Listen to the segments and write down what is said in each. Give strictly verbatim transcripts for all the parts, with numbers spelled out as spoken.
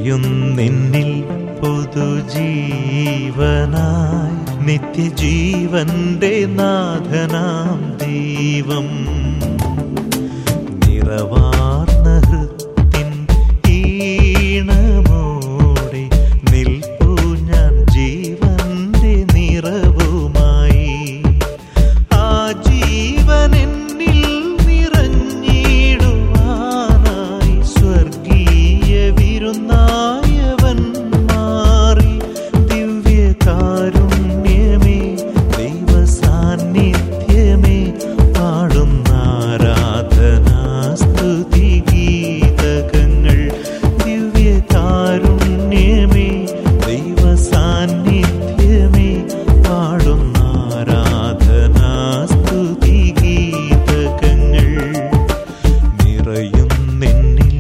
നിറയുന്നിന്നിൽ പുതുജീവനായി നിത്യജീവന്റെ നാഥനാം ദൈവം. നിറവാർന്ന ഹൃത്തിൻ ഈണമോടെ നിൽപ്പു ഞാൻ ജീവന്റെ നിറവുമായി. ആ ജീവനെന്നിൽ നിറഞ്ഞിടുവാനായി സ്വർഗീയ വിരുന്നായവൻ മാറി. ദിവ്യകാരുണ്യമേ ദൈവസാന്നിധ്യമേ പാടുന്ന ആരാധനാ സ്തുതി ഗീതകങ്ങൾ. ദിവ്യകാരുണ്യമേ ദൈവസാന്നിധ്യമേ പാടുന്ന ആരാധനാ സ്തുതി ഗീതകങ്ങൾ. നിറയും നിന്നിൽ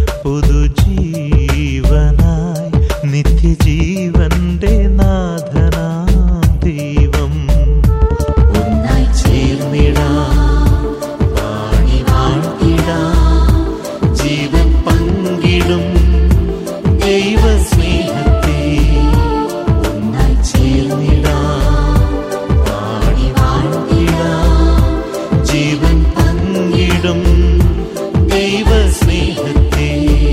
പുതുജീവനായി നിത്യജീവന്റെ നാഥനാം ദൈവം. ഒന്നായി ചേർന്നിടാം, പാടി വാഴ്ത്തിടാം, ജീവൻ പങ്കിടും ദൈവസ്നേഹത്തെ. ഒന്നായി ചേർന്നിടാം, പാടി വാഴ്ത്തിടാം, ജീവൻ പങ്കിടും ദൈവസ്നേഹത്തെ.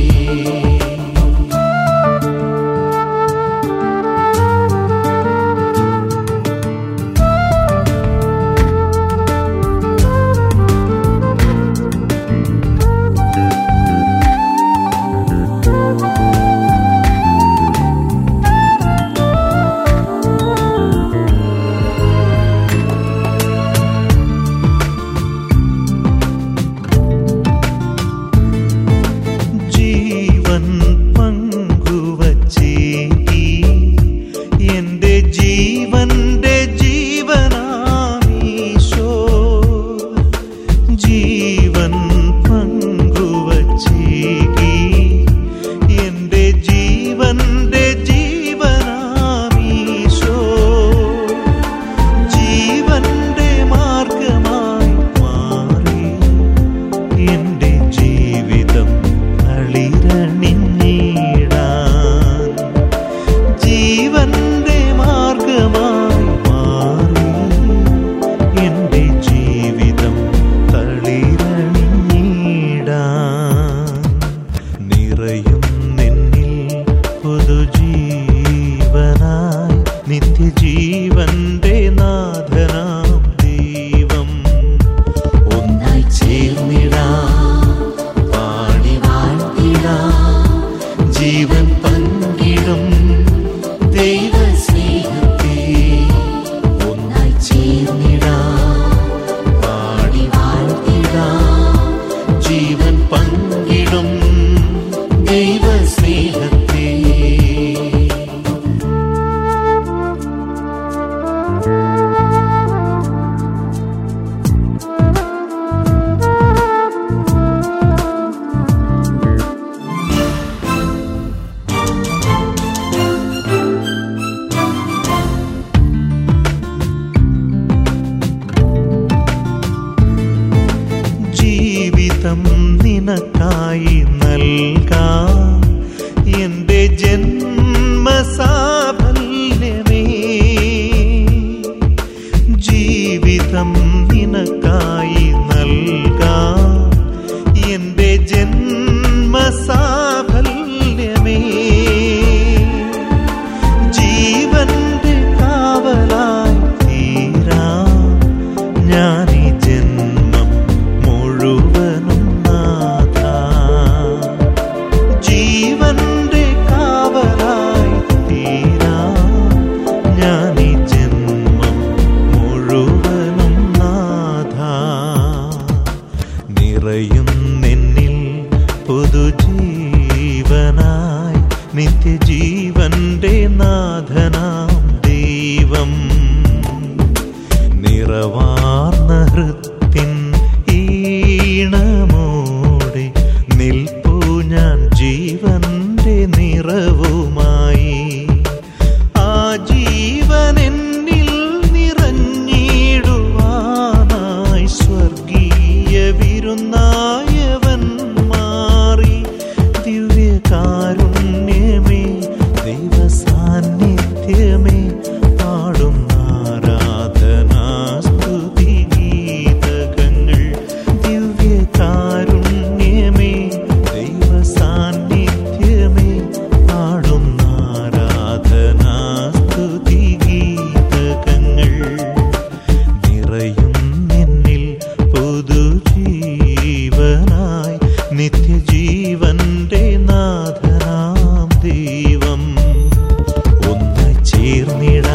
ജീവൻ പങ്കുവച്ചേകി എന്റെ ജീവന്റെ ജീവനാമീശോ. ജീവൻ പങ്കുവച്ചേകി എന്റെ ജീവന്റെ ജീവനാമീശോ. ജീവന്റെ മാർഗമായി മാറി എന്റെ ജീവിതം ളിരണിഞ്ഞിടാൻ. ജീവന്റെ മാർഗമായി മാറി എന്റെ ജീവിതം തളിരണിഞ്ഞിടാൻ. നിറയും നിന്നിൽ പുതുജീവനായി നിത്യജീവന്റെ നാഥനാം ദൈവം. ഒന്നായി ചേർന്നിടാം, പാടി വാഴ്ത്തിടാം, ജീവൻ പങ്കിടും ദൈവസ്നേഹത്തെ. ഒന്നായി ചേർന്നിടാം, പാടി വാഴ്ത്തിടാം, ജീവൻ പങ്കിടും ദൈവസ്നേഹത്തെ. തീർന്നിടാം.